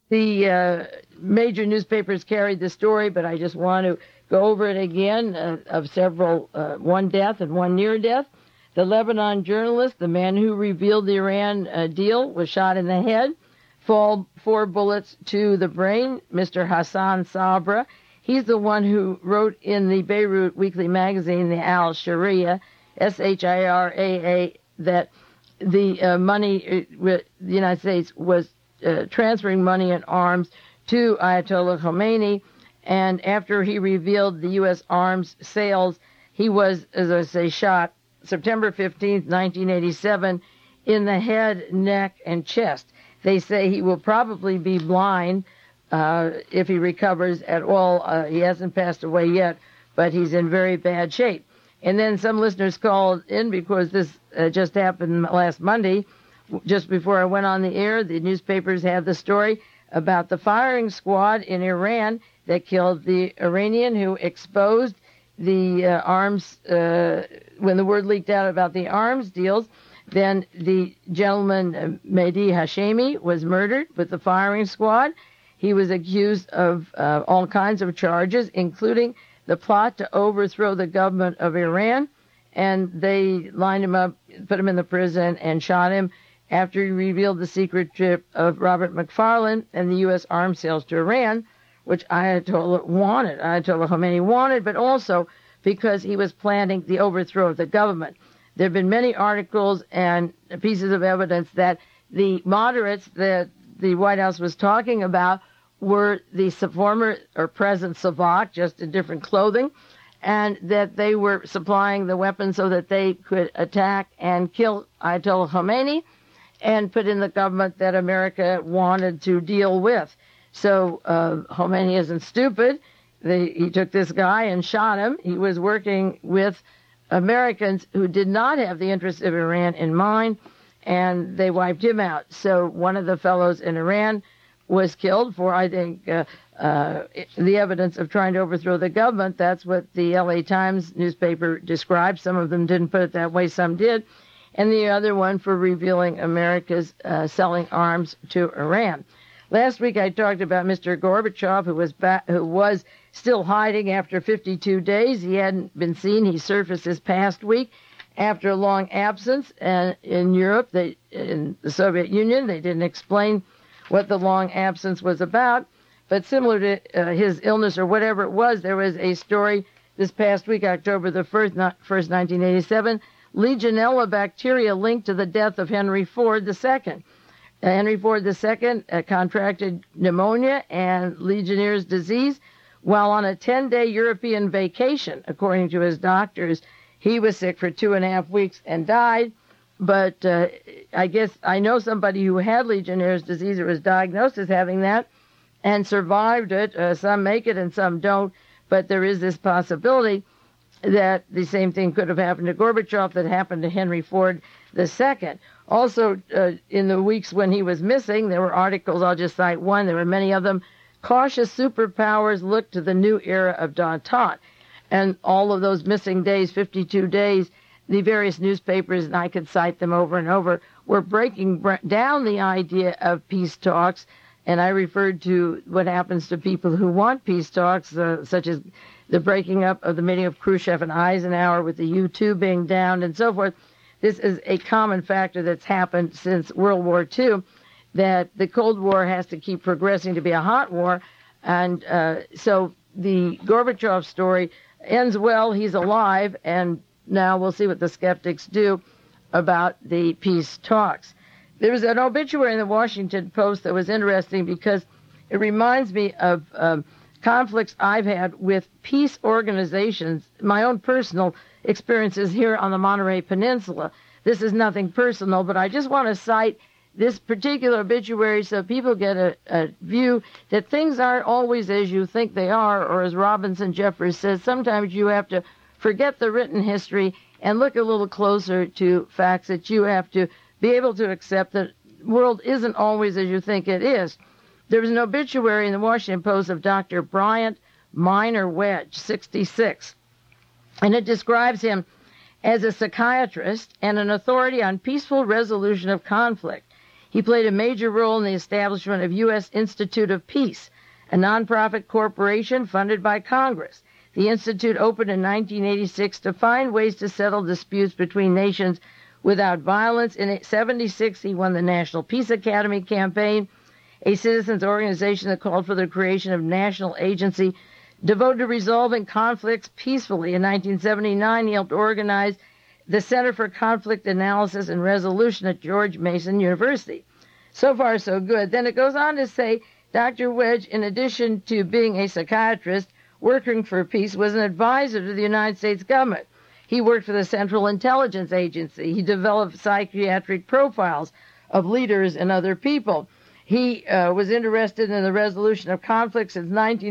The major newspapers carried the story, but I just want to go over it again of several, one death and one near death. The Lebanon journalist, the man who revealed the Iran deal, was shot in the head, 4 bullets to the brain. Mr. Hassan Sabra, he's the one who wrote in the Beirut Weekly magazine, the Al Sharia, Shiraa, that the money, the United States was transferring money and arms to Ayatollah Khomeini, and after he revealed the U.S. arms sales, he was, as I say, shot September 15th, 1987, in the head, neck, and chest. They say he will probably be blind if he recovers at all. He hasn't passed away yet, but he's in very bad shape. And then some listeners called in because this just happened last Monday. Just before I went on the air, the newspapers had the story about the firing squad in Iran that killed the Iranian who exposed the arms, when the word leaked out about the arms deals. Then the gentleman, Mehdi Hashemi, was murdered with the firing squad. He was accused of all kinds of charges, including the plot to overthrow the government of Iran. And they lined him up, put him in the prison, and shot him after he revealed the secret trip of Robert McFarlane and the U.S. arms sales to Iran, which Ayatollah Khomeini wanted, but also because he was planning the overthrow of the government. There have been many articles and pieces of evidence that the moderates that the White House was talking about were the former or present Savak, just in different clothing, and that they were supplying the weapons so that they could attack and kill Ayatollah Khomeini and put in the government that America wanted to deal with. So Khomeini isn't stupid. He took this guy and shot him. He was working with Americans who did not have the interests of Iran in mind, and they wiped him out. So one of the fellows in Iran was killed for, I think, the evidence of trying to overthrow the government. That's what the LA Times newspaper described. Some of them didn't put it that way, some did. And the other one for revealing America's selling arms to Iran. Last week I talked about Mr. Gorbachev, who was still hiding after 52 days. He hadn't been seen. He surfaced this past week after a long absence. And in Europe, in the Soviet Union, they didn't explain what the long absence was about. But similar to his illness or whatever it was, there was a story this past week, October the 1st, 1987, Legionella bacteria linked to the death of Henry Ford II. Henry Ford II contracted pneumonia and Legionnaire's disease while on a 10-day European vacation. According to his doctors, he was sick for 2.5 weeks and died. But I guess I know somebody who had Legionnaire's disease or was diagnosed as having that and survived it. Some make it and some don't. But there is this possibility that the same thing could have happened to Gorbachev that happened to Henry Ford II. Also, in the weeks when he was missing, there were articles, I'll just cite one, there were many of them, cautious superpowers look to the new era of détente. And all of those missing days, 52 days, the various newspapers, and I could cite them over and over, were breaking down the idea of peace talks. And I referred to what happens to people who want peace talks, such as the breaking up of the meeting of Khrushchev and Eisenhower with the U-2 being down and so forth. This is a common factor that's happened since World War II, that the Cold War has to keep progressing to be a hot war. And so the Gorbachev story ends well. He's alive, and now we'll see what the skeptics do about the peace talks. There was an obituary in the Washington Post that was interesting because it reminds me of conflicts I've had with peace organizations, my own personal experiences here on the Monterey Peninsula. This is nothing personal, but I just want to cite this particular obituary so people get a view that things aren't always as you think they are, or as Robinson Jeffers says, sometimes you have to forget the written history and look a little closer to facts that you have to be able to accept that the world isn't always as you think it is. There was an obituary in the Washington Post of Dr. Bryant Minor Wedge, 66, and it describes him as a psychiatrist and an authority on peaceful resolution of conflict. He played a major role in the establishment of U.S. Institute of Peace, a nonprofit corporation funded by Congress. The Institute opened in 1986 to find ways to settle disputes between nations without violence. In 1976, he won the National Peace Academy campaign, a citizens organization that called for the creation of a national agency devoted to resolving conflicts peacefully. In 1979, he helped organize the Center for Conflict Analysis and Resolution at George Mason University. So far, so good. Then it goes on to say, Dr. Wedge, in addition to being a psychiatrist working for peace, was an advisor to the United States government. He worked for the Central Intelligence Agency. He developed psychiatric profiles of leaders and other people. He was interested in the resolution of conflict since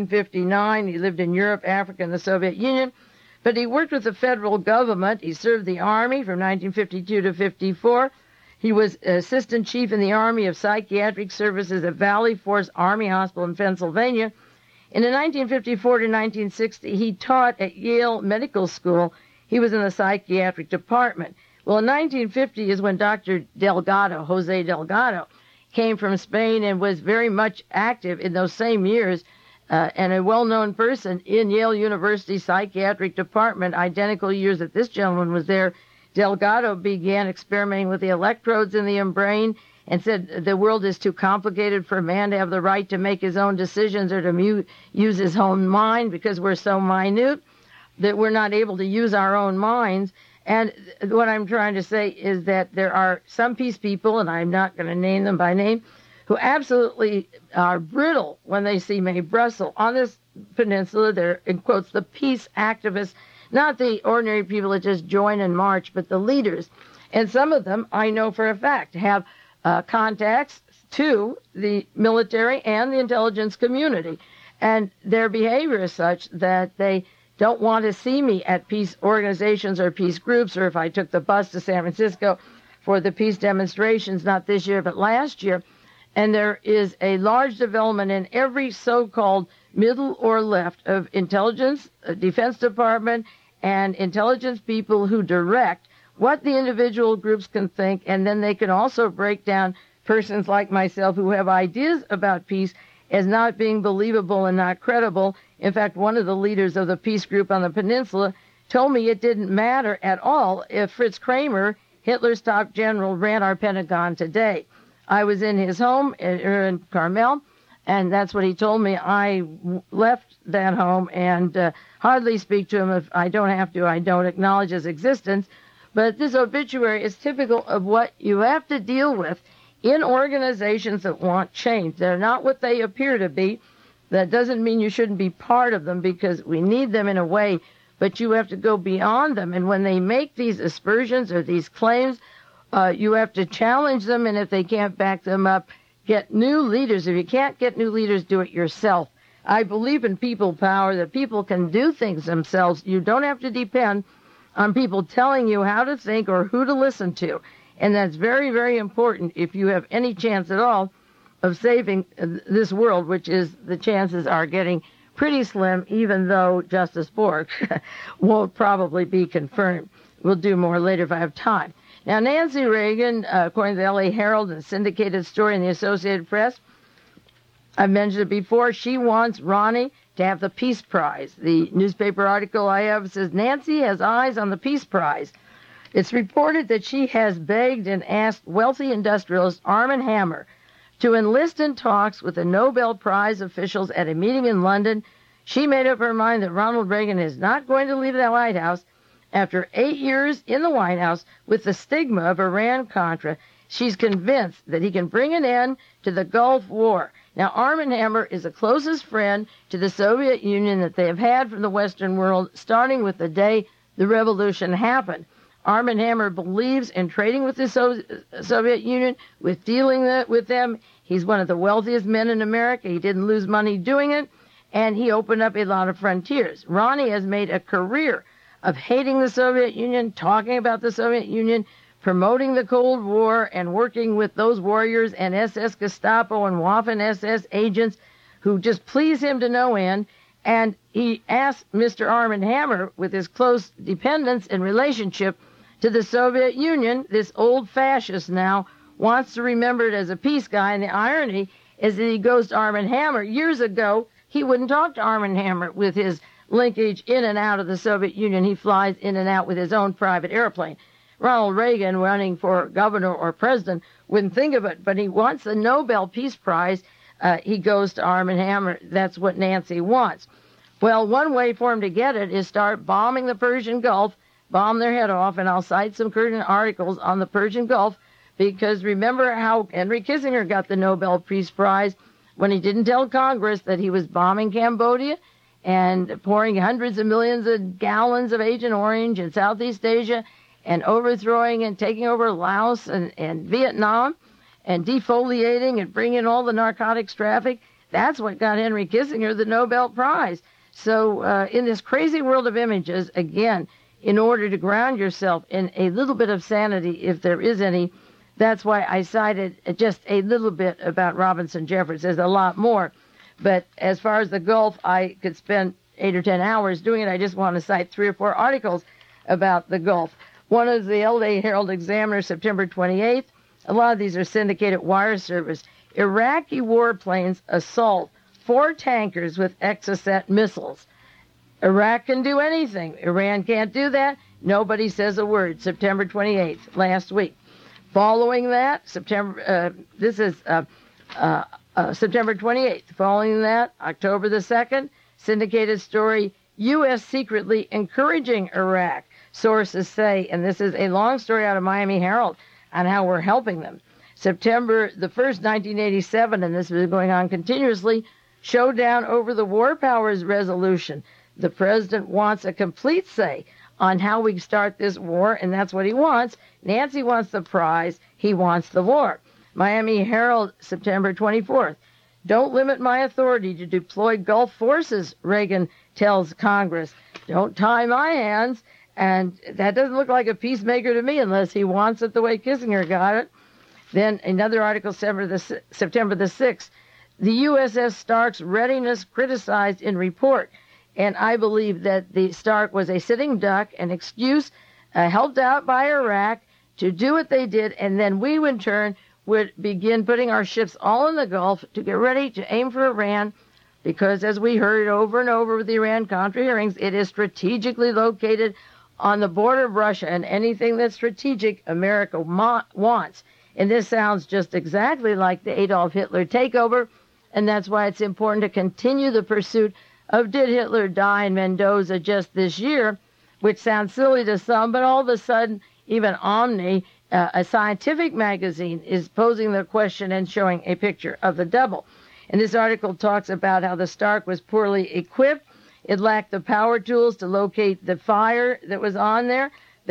1959. He lived in Europe, Africa, and the Soviet Union. But he worked with the federal government. He served the Army from 1952 to 54. He was assistant chief in the Army of Psychiatric Services at Valley Forge Army Hospital in Pennsylvania. And in 1954 to 1960, he taught at Yale Medical School. He was in the psychiatric department. Well, in 1950 is when Dr. Delgado, Jose Delgado, came from Spain and was very much active in those same years, and a well-known person in Yale University psychiatric department, identical years that this gentleman was there. Delgado began experimenting with the electrodes in the brain and said the world is too complicated for a man to have the right to make his own decisions or to use his own mind because we're so minute that we're not able to use our own minds. And what I'm trying to say is that there are some peace people, and I'm not going to name them by name, who absolutely are brittle when they see Mae Brussell. On this peninsula, they're, in quotes, the peace activists, not the ordinary people that just join and march, but the leaders. And some of them, I know for a fact, have contacts to the military and the intelligence community. And their behavior is such that they don't want to see me at peace organizations or peace groups, or if I took the bus to San Francisco for the peace demonstrations, not this year, but last year. And there is a large development in every so-called middle or left of intelligence, Defense Department, and intelligence people who direct what the individual groups can think, and then they can also break down persons like myself who have ideas about peace as not being believable and not credible. In fact, one of the leaders of the peace group on the peninsula told me it didn't matter at all if Fritz Kramer, Hitler's top general, ran our Pentagon today. I was in his home in Carmel, and that's what he told me. I left that home and hardly speak to him. If I don't have to, I don't acknowledge his existence. But this obituary is typical of what you have to deal with in organizations that want change. They're not what they appear to be. That doesn't mean you shouldn't be part of them, because we need them in a way, but you have to go beyond them. And when they make these aspersions or these claims, you have to challenge them, and if they can't back them up, get new leaders. If you can't get new leaders, do it yourself. I believe in people power, that people can do things themselves. You don't have to depend on people telling you how to think or who to listen to. And that's very, very important if you have any chance at all of saving this world, which is, the chances are getting pretty slim, even though Justice Bork won't probably be confirmed. We'll do more later if I have time. Now, Nancy Reagan, according to the L.A. Herald and syndicated story in the Associated Press, I've mentioned it before, she wants Ronnie to have the Peace Prize. The newspaper article I have says Nancy has eyes on the Peace Prize. It's reported that she has begged and asked wealthy industrialist Armand Hammer to enlist in talks with the Nobel Prize officials at a meeting in London. She made up her mind that Ronald Reagan is not going to leave the White House. After 8 years in the White House with the stigma of Iran-Contra, she's convinced that he can bring an end to the Gulf War. Now, Armand Hammer is the closest friend to the Soviet Union that they have had from the Western world, starting with the day the revolution happened. Armand Hammer believes in trading with the Soviet Union, with dealing with them. He's one of the wealthiest men in America. He didn't lose money doing it, and he opened up a lot of frontiers. Ronnie has made a career of hating the Soviet Union, talking about the Soviet Union, promoting the Cold War, and working with those warriors and SS Gestapo and Waffen-SS agents who just please him to no end. And he asked Mr. Armand Hammer, with his close dependence and relationship to the Soviet Union, this old fascist now, wants to remember it as a peace guy, and the irony is that he goes to Arm & Hammer. Years ago, he wouldn't talk to Arm & Hammer with his linkage in and out of the Soviet Union. He flies in and out with his own private airplane. Ronald Reagan, running for governor or president, wouldn't think of it, but he wants the Nobel Peace Prize. He goes to Arm & Hammer. That's what Nancy wants. Well, one way for him to get it is start bombing the Persian Gulf, bomb their head off, and I'll cite some current articles on the Persian Gulf, because remember how Henry Kissinger got the Nobel Peace Prize when he didn't tell Congress that he was bombing Cambodia and pouring hundreds of millions of gallons of Agent Orange in Southeast Asia and overthrowing and taking over Laos and Vietnam and defoliating and bringing all the narcotics traffic. That's what got Henry Kissinger the Nobel Prize. So in this crazy world of images, again, in order to ground yourself in a little bit of sanity, if there is any, that's why I cited just a little bit about Robinson Jeffers. There's a lot more. But as far as the Gulf, I could spend 8 or 10 hours doing it. I just want to cite 3 or 4 articles about the Gulf. One is the LA Herald Examiner, September 28th. A lot of these are syndicated wire service. Iraqi warplanes assault 4 tankers with Exocet missiles. Iraq can do anything. Iran can't do that. Nobody says a word. September 28th, last week. Following that, September 28th. Following that, October the 2nd, syndicated story, U.S. secretly encouraging Iraq. Sources say, and this is a long story out of Miami Herald on how we're helping them. September the 1st, 1987, and this has been going on continuously, showdown over the War Powers Resolution. The president wants a complete say on how we start this war, and that's what he wants. Nancy wants the prize. He wants the war. Miami Herald, September 24th. Don't limit my authority to deploy Gulf forces, Reagan tells Congress. Don't tie my hands. And that doesn't look like a peacemaker to me unless he wants it the way Kissinger got it. Then another article, September the 6th. The USS Stark's readiness criticized in report. And I believe that the Stark was a sitting duck, an excuse helped out by Iraq to do what they did, and then we, in turn, would begin putting our ships all in the Gulf to get ready to aim for Iran, because as we heard over and over with the Iran-Contra hearings, it is strategically located on the border of Russia, and anything that's strategic, America wants. And this sounds just exactly like the Adolf Hitler takeover, and that's why it's important to continue the pursuit of did Hitler die in Mendoza just this year, which sounds silly to some, but all of a sudden, even Omni, a scientific magazine, is posing the question and showing a picture of the double. And this article talks about how the Stark was poorly equipped. It lacked the power tools to locate the fire that was on there.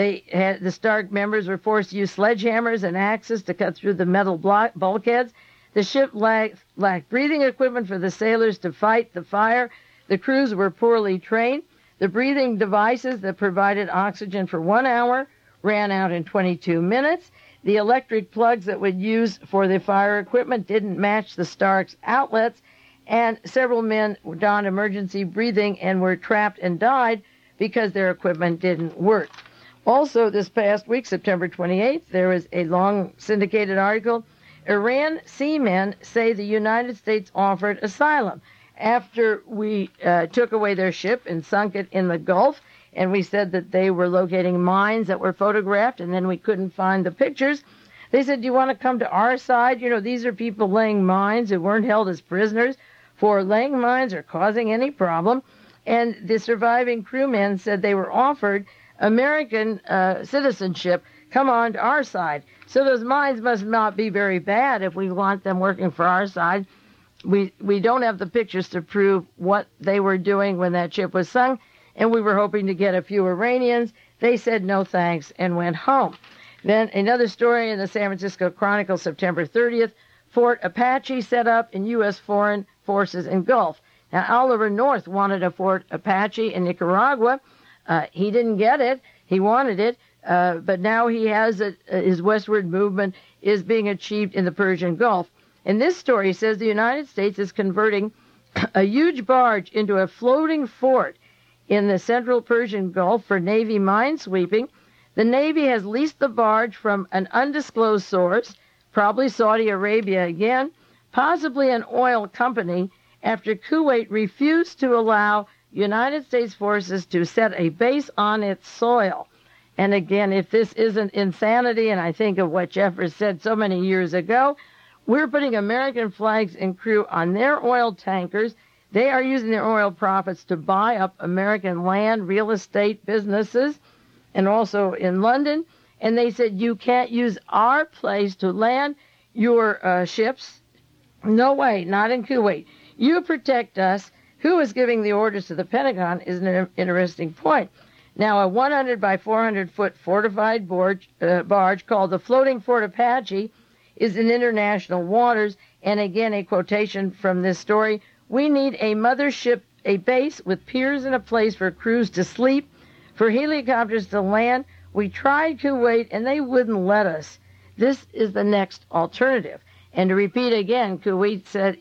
The Stark members were forced to use sledgehammers and axes to cut through the metal bulkheads. The ship lacked breathing equipment for the sailors to fight the fire. The crews were poorly trained. The breathing devices that provided oxygen for 1 hour ran out in 22 minutes. The electric plugs that would use for the fire equipment didn't match the Stark's outlets, and several men donned emergency breathing and were trapped and died because their equipment didn't work. Also, this past week, September 28th, there was a long syndicated article. Iran seamen say the United States offered asylum after we took away their ship and sunk it in the Gulf, and we said that they were locating mines that were photographed, and then we couldn't find the pictures. They said, do you want to come to our side? You know, these are people laying mines who weren't held as prisoners for laying mines or causing any problem. And the surviving crewmen said they were offered American citizenship. Come on to our side. So those mines must not be very bad if we want them working for our side. We don't have the pictures to prove what they were doing when that ship was sunk, and we were hoping to get a few Iranians. They said no thanks and went home. Then another story in the San Francisco Chronicle, September 30th, Fort Apache set up in U.S. foreign forces in Gulf. Now, Oliver North wanted a Fort Apache in Nicaragua. He didn't get it. He wanted it, but now he has it. His westward movement is being achieved in the Persian Gulf. And this story says the United States is converting a huge barge into a floating fort in the central Persian Gulf for Navy minesweeping. The Navy has leased the barge from an undisclosed source, probably Saudi Arabia again, possibly an oil company, after Kuwait refused to allow United States forces to set a base on its soil. And again, if this isn't insanity, and I think of what Jeffers said so many years ago, we're putting American flags and crew on their oil tankers. They are using their oil profits to buy up American land, real estate, businesses, and also in London. And they said, you can't use our place to land your ships. No way, not in Kuwait. You protect us. Who is giving the orders to the Pentagon is an interesting point. Now, a 100 by 400 foot fortified barge called the Floating Fort Apache is in international waters. And again, a quotation from this story: we need a mothership, a base with piers and a place for crews to sleep, for helicopters to land. We tried Kuwait and they wouldn't let us. This is the next alternative. And to repeat again, Kuwait said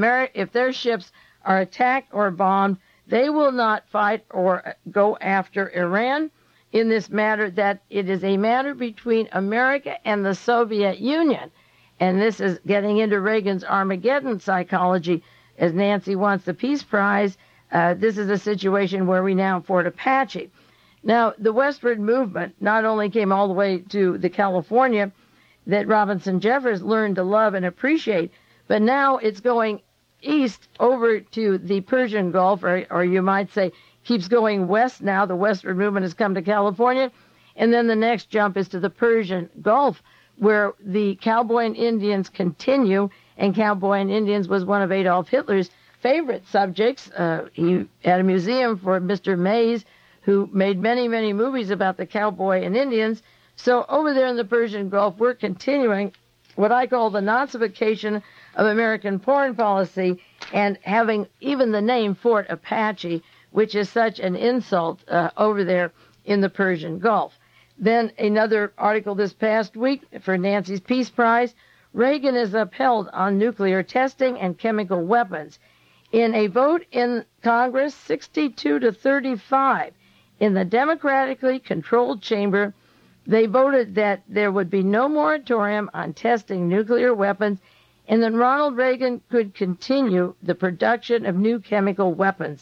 if their ships are attacked or bombed, they will not fight or go after Iran in this matter, that it is a matter between America and the Soviet Union. And this is getting into Reagan's Armageddon psychology. As Nancy wants the Peace Prize, this is a situation where we now Fort Apache. Now, the westward movement not only came all the way to the California that Robinson Jeffers learned to love and appreciate, but now it's going east over to the Persian Gulf, or you might say keeps going west now. The westward movement has come to California, and then the next jump is to the Persian Gulf, where the cowboy and Indians continue, and cowboy and Indians was one of Adolf Hitler's favorite subjects. He had a museum for Mr. Mays, who made many, many movies about the cowboy and Indians. So over there in the Persian Gulf, we're continuing what I call the Nazification of American foreign policy, and having even the name Fort Apache, which is such an insult over there in the Persian Gulf. Then another article this past week for Nancy's Peace Prize: Reagan is upheld on nuclear testing and chemical weapons. In a vote in Congress, 62 to 35, in the democratically controlled chamber, they voted that there would be no moratorium on testing nuclear weapons, and that Ronald Reagan could continue the production of new chemical weapons.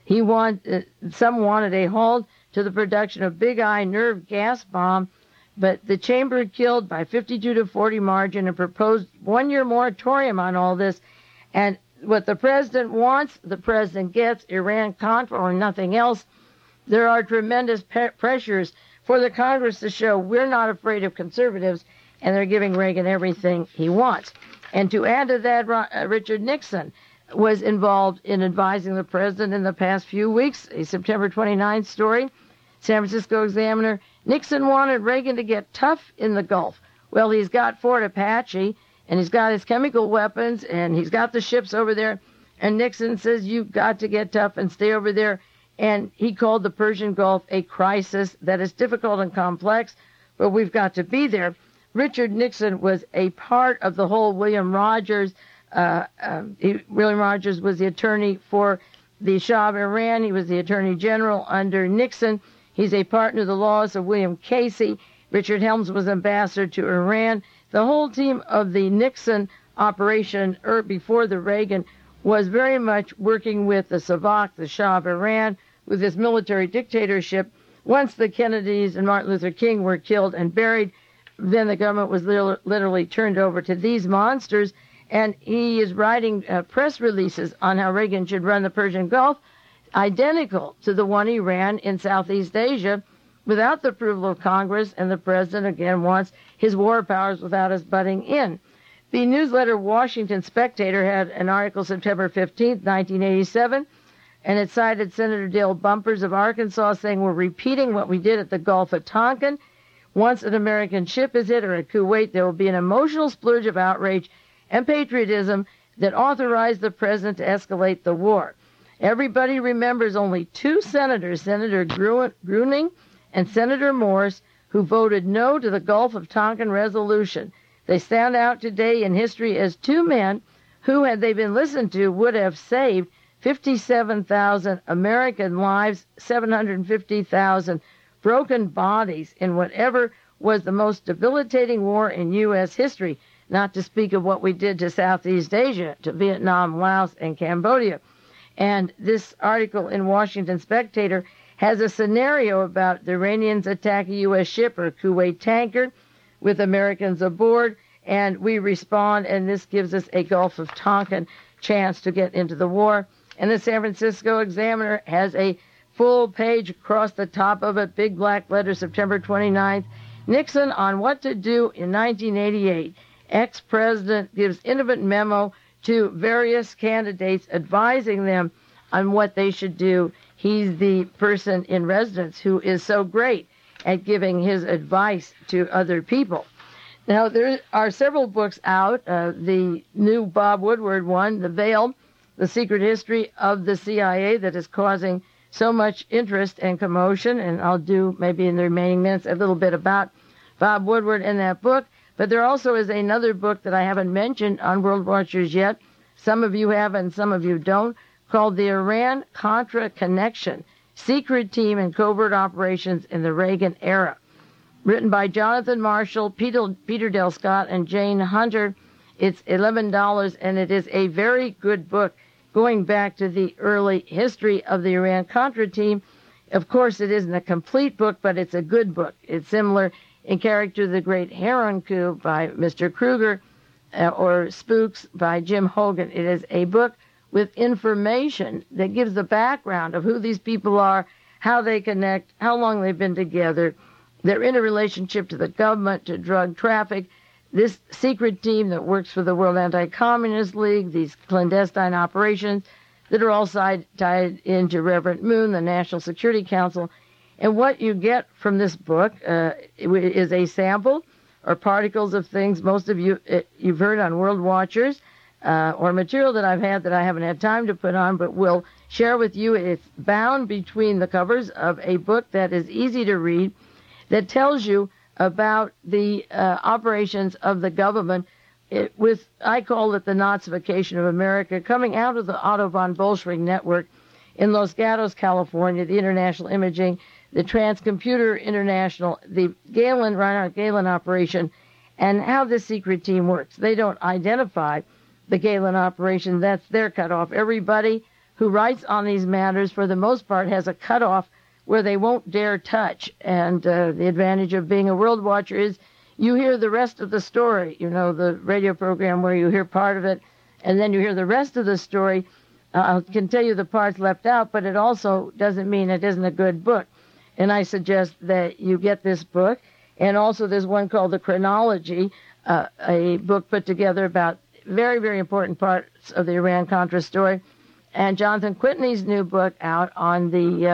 Some wanted a halt to the production of Big Eye nerve gas bomb, but the chamber killed by 52 to 40 margin and proposed 1-year moratorium on all this. And what the president wants, the president gets: Iran-Contra or nothing else. There are tremendous pressures for the Congress to show we're not afraid of conservatives, and they're giving Reagan everything he wants. And to add to that, Richard Nixon was involved in advising the president in the past few weeks. A September 29th story, San Francisco Examiner: Nixon wanted Reagan to get tough in the Gulf. Well, he's got Fort Apache, and he's got his chemical weapons, and he's got the ships over there. And Nixon says, you've got to get tough and stay over there. And he called the Persian Gulf a crisis that is difficult and complex, but we've got to be there. Richard Nixon was a part of the whole William Rogers. William Rogers was the attorney for the Shah of Iran. He was the attorney general under Nixon. He's a partner of the laws of William Casey. Richard Helms was ambassador to Iran. The whole team of the Nixon operation before the Reagan was very much working with the Savak, the Shah of Iran, with his military dictatorship. Once the Kennedys and Martin Luther King were killed and buried, then the government was literally turned over to these monsters. And he is writing press releases on how Reagan should run the Persian Gulf, identical to the one he ran in Southeast Asia, without the approval of Congress. And the president, again, wants his war powers without us butting in. The newsletter Washington Spectator had an article September 15th, 1987, and it cited Senator Dale Bumpers of Arkansas saying, we're repeating what we did at the Gulf of Tonkin. Once an American ship is hit, or at Kuwait, there will be an emotional splurge of outrage and patriotism that authorized the president to escalate the war. Everybody remembers only two senators, Senator Gruening and Senator Morse, who voted no to the Gulf of Tonkin resolution. They stand out today in history as two men who, had they been listened to, would have saved 57,000 American lives, 750,000 broken bodies in whatever was the most debilitating war in U.S. history. not to speak of what we did to Southeast Asia, to Vietnam, Laos, and Cambodia. And this article in Washington Spectator has a scenario about the Iranians attack a U.S. ship or Kuwait tanker with Americans aboard, and we respond, and this gives us a Gulf of Tonkin chance to get into the war. And the San Francisco Examiner has a full page across the top of it, big black letter, September 29th. Nixon on what to do in 1988. Ex-president gives intimate memo to various candidates advising them on what they should do. He's the person in residence who is so great at giving his advice to other people. Now, there are several books out. The new Bob Woodward one, The Veil, The Secret History of the CIA, that is causing so much interest and commotion, and I'll do maybe in the remaining minutes a little bit about Bob Woodward in that book. But there also is another book that I haven't mentioned on World Watchers yet. Some of you have and some of you don't, called The Iran-Contra Connection, Secret Team and Covert Operations in the Reagan Era, written by Jonathan Marshall, Peter Del Scott, and Jane Hunter. It's $11, and it is a very good book going back to the early history of the Iran-Contra team. Of course, it isn't a complete book, but it's a good book. It's similar in character to The Great Heron Coup by Mr. Kruger or Spooks by Jim Hogan. It is a book with information that gives the background of who these people are, how they connect, how long they've been together, their interrelationship to the government, to drug traffic, this secret team that works for the World Anti-Communist League, these clandestine operations that are all tied into Reverend Moon, the National Security Council. And what you get from this book is a sample or particles of things most of you've heard on World Watchers, or material that I've had that I haven't had time to put on, but will share with you. It's bound between the covers of a book that is easy to read, that tells you about the operations of the government I call it the Nazification of America, coming out of the Otto von Bolshevik network in Los Gatos, California, the International Imaging, the Transcomputer International, the Reinhard Gehlen operation, and how this secret team works. They don't identify the Gehlen operation. That's their cutoff. Everybody who writes on these matters, for the most part, has a cutoff where they won't dare touch. And the advantage of being a world watcher is you hear the rest of the story. You know, the radio program where you hear part of it, and then you hear the rest of the story. I can tell you the parts left out, but it also doesn't mean it isn't a good book. And I suggest that you get this book. And also there's one called The Chronology, a book put together about very, very important parts of the Iran-Contra story. And Jonathan Whitney's new book out on the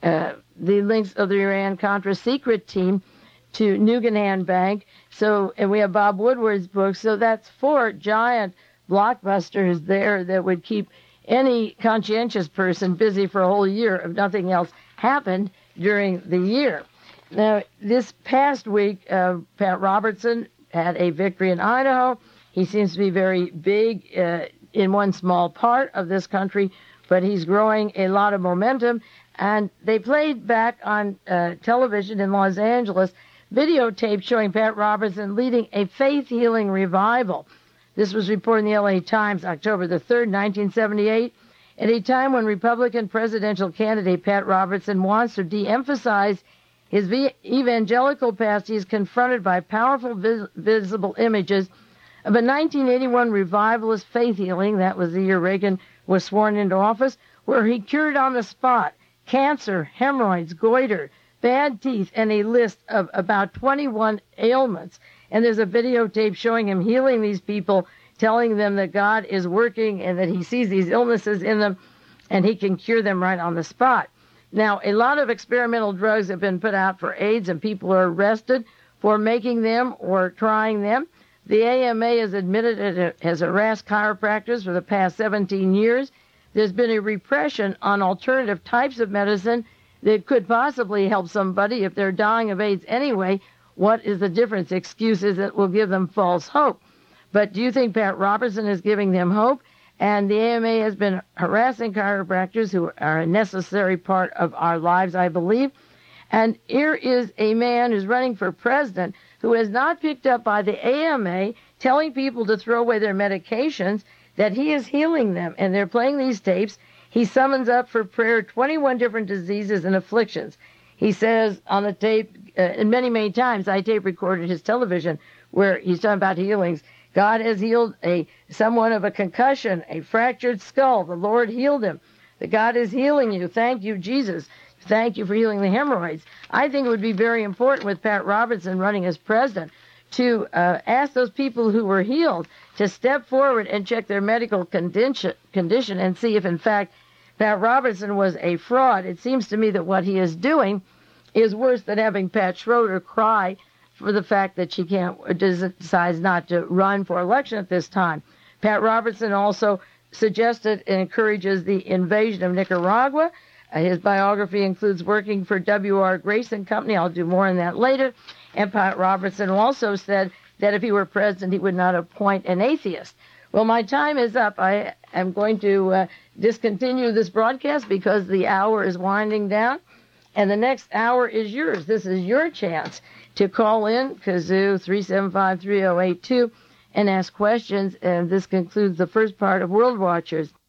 links of the Iran-Contra secret team to Nugan Bank. So, and we have Bob Woodward's book. So that's 4 giant blockbusters there that would keep any conscientious person busy for a whole year if nothing else happened during the year. Now, this past week, Pat Robertson had a victory in Idaho. He seems to be very big in one small part of this country, but he's growing a lot of momentum. And they played back on television in Los Angeles videotape showing Pat Robertson leading a faith-healing revival. This was reported in the LA Times, October the 3rd, 1978, at a time when Republican presidential candidate Pat Robertson wants to de-emphasize his evangelical past. He is confronted by powerful visible images of a 1981 revivalist faith healing. That was the year Reagan was sworn into office, where he cured on the spot cancer, hemorrhoids, goiter, bad teeth, and a list of about 21 ailments. And there's a videotape showing him healing these people, telling them that God is working and that he sees these illnesses in them and he can cure them right on the spot. Now, a lot of experimental drugs have been put out for AIDS, and people are arrested for making them or trying them. The AMA has admitted it has harassed chiropractors for the past 17 years. There's been a repression on alternative types of medicine that could possibly help somebody if they're dying of AIDS anyway. What is the difference? Excuses that will give them false hope. But do you think Pat Robertson is giving them hope? And the AMA has been harassing chiropractors who are a necessary part of our lives, I believe. And here is a man who's running for president who is not picked up by the AMA, telling people to throw away their medications, that he is healing them. And they're playing these tapes. He summons up for prayer 21 different diseases and afflictions. He says on the tape, and many, many times, I tape recorded his television where he's talking about healings. God has healed someone of a concussion, a fractured skull. The Lord healed him. That God is healing you. Thank you, Jesus. Thank you for healing the hemorrhoids. I think it would be very important with Pat Robertson running as president to ask those people who were healed to step forward and check their medical condition and see if, in fact, Pat Robertson was a fraud. It seems to me that what he is doing is worse than having Pat Schroeder cry for the fact that she decides not to run for election at this time. Pat Robertson also suggested and encourages the invasion of Nicaragua. His biography includes working for W.R. Grayson Company. I'll do more on that later. And Pat Robertson also said that if he were president, he would not appoint an atheist. Well, my time is up. I am going to discontinue this broadcast because the hour is winding down. And the next hour is yours. This is your chance to call in, Kazoo 375-3082, and ask questions. And this concludes the first part of World Watchers.